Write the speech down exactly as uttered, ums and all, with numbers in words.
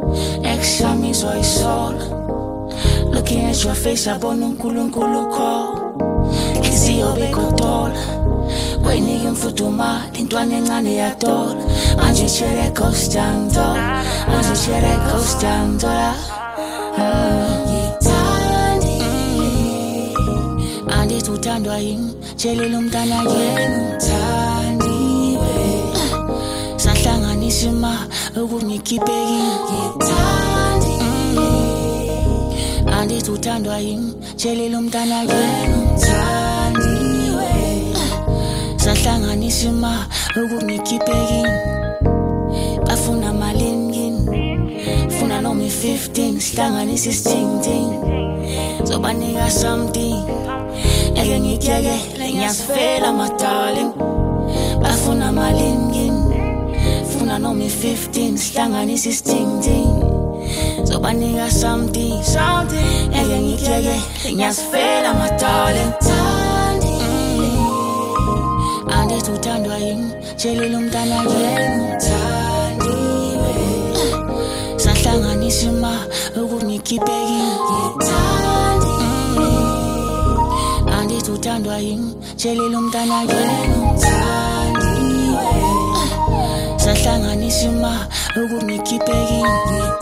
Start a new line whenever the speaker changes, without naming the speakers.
Ex-yami zoyisola. Looking at your face, yabona uNkulunkulu call. Inhliziyo bekotola. Wayinike mfuduma, intwana encane yadola. Manje chere ghost yangidola. Manje chere ghost yangidola. Andithi uthandwa yini, tshelela umntana yenu uthandiwe. Sahlanganisa ima ukungikhiphe kini. Andithi uthandwa yini, tshelela umntana yenu uthandiwe. Sahlanganisa ima ukungikhiphe kini. Bafuna malini kini, funa noma fifteen, sihlanganisa isithing-ting. Zobanika something, eke ngikuyekele ngiyasifela my darling. Bafuna malini kini, funa noma fifteen, sihlanganisa isithing-ting. Zobanika something, eke ngikuyekele ngiyasifela my darling. Andithi uthandwa yini, tshelela umntana yenu uthandiwe. Sahlanganisa ima ukungikhiphe kini. Andithi uthandwa yini, tshelela umntana yenu uthandiwe. Sahlanganisa ima ukungikhiphe kini.